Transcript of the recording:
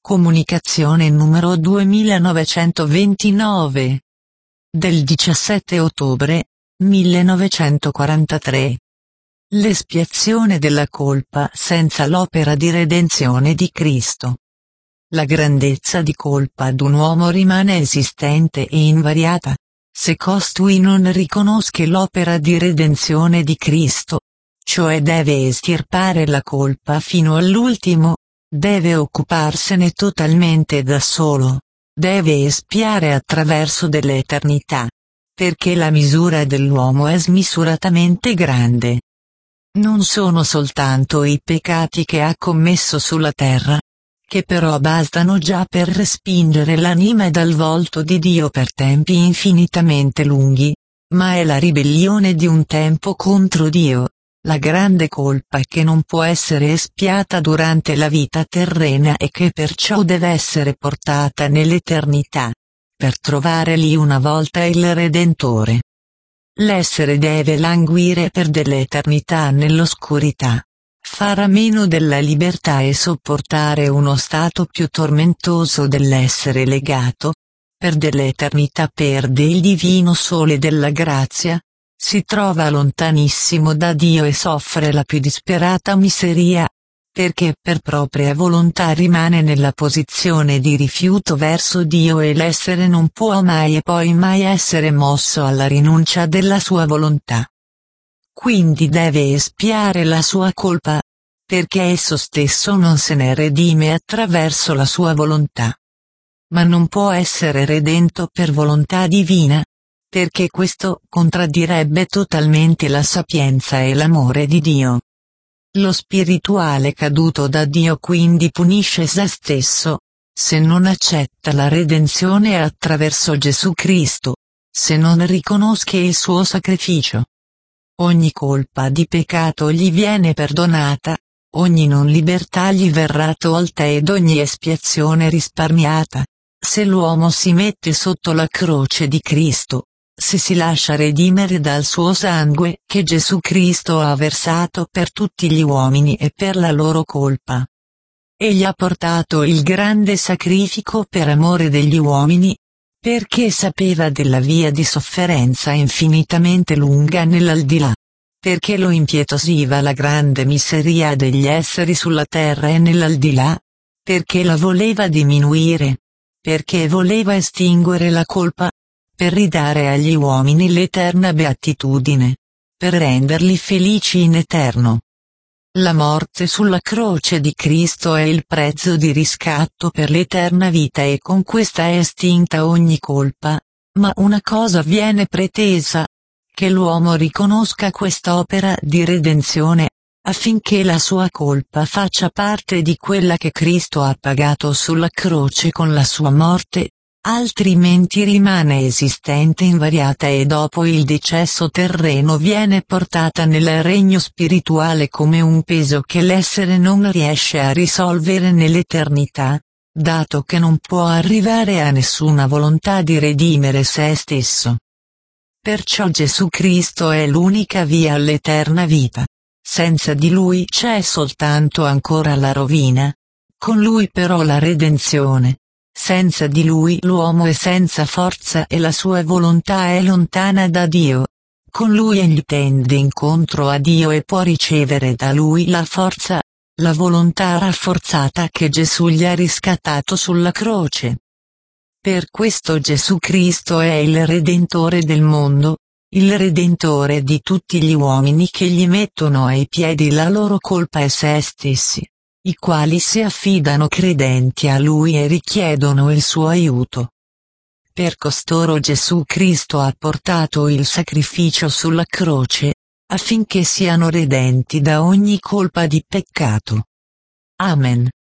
Comunicazione numero 2929. Del 17 ottobre 1943. L'espiazione della colpa senza l'opera di redenzione di Cristo. La grandezza di colpa d'un uomo rimane esistente e invariata, se costui non riconosca l'opera di redenzione di Cristo, cioè deve estirpare la colpa fino all'ultimo, deve occuparsene totalmente da solo, deve espiare attraverso dell'eternità, perché la misura dell'uomo è smisuratamente grande. Non sono soltanto i peccati che ha commesso sulla terra, che però bastano già per respingere l'anima dal volto di Dio per tempi infinitamente lunghi, ma è la ribellione di un tempo contro Dio, la grande colpa che non può essere espiata durante la vita terrena e che perciò deve essere portata nell'eternità, per trovare lì una volta il Redentore. L'essere deve languire per dell'eternità nell'oscurità, far a meno della libertà e sopportare uno stato più tormentoso dell'essere legato, per dell'eternità perde il divino sole della grazia, si trova lontanissimo da Dio e soffre la più disperata miseria, perché per propria volontà rimane nella posizione di rifiuto verso Dio e l'essere non può mai e poi mai essere mosso alla rinuncia della sua volontà. Quindi deve espiare la sua colpa, perché esso stesso non se ne redime attraverso la sua volontà. Ma non può essere redento per volontà divina, perché questo contraddirebbe totalmente la sapienza e l'amore di Dio. Lo spirituale caduto da Dio quindi punisce se stesso, se non accetta la redenzione attraverso Gesù Cristo, se non riconosce il suo sacrificio. Ogni colpa di peccato gli viene perdonata, ogni non libertà gli verrà tolta ed ogni espiazione risparmiata, se l'uomo si mette sotto la croce di Cristo, se si lascia redimere dal suo sangue che Gesù Cristo ha versato per tutti gli uomini e per la loro colpa. Egli ha portato il grande sacrificio per amore degli uomini, perché sapeva della via di sofferenza infinitamente lunga nell'aldilà, perché lo impietosiva la grande miseria degli esseri sulla terra e nell'aldilà, perché la voleva diminuire, perché voleva estinguere la colpa, per ridare agli uomini l'eterna beatitudine, per renderli felici in eterno. La morte sulla croce di Cristo è il prezzo di riscatto per l'eterna vita e con questa è estinta ogni colpa, ma una cosa viene pretesa, che l'uomo riconosca quest'opera di redenzione, affinché la sua colpa faccia parte di quella che Cristo ha pagato sulla croce con la sua morte, altrimenti rimane esistente invariata e dopo il decesso terreno viene portata nel regno spirituale come un peso che l'essere non riesce a risolvere nell'eternità, dato che non può arrivare a nessuna volontà di redimere se stesso. Perciò Gesù Cristo è l'unica via all'eterna vita. Senza di Lui c'è soltanto ancora la rovina, con Lui però la redenzione. Senza di Lui l'uomo è senza forza e la sua volontà è lontana da Dio. Con Lui egli tende incontro a Dio e può ricevere da Lui la forza, la volontà rafforzata che Gesù gli ha riscattato sulla croce. Per questo Gesù Cristo è il Redentore del mondo, il Redentore di tutti gli uomini che gli mettono ai piedi la loro colpa e se stessi, i quali si affidano credenti a Lui e richiedono il suo aiuto. Per costoro Gesù Cristo ha portato il sacrificio sulla croce, affinché siano redenti da ogni colpa di peccato. Amen.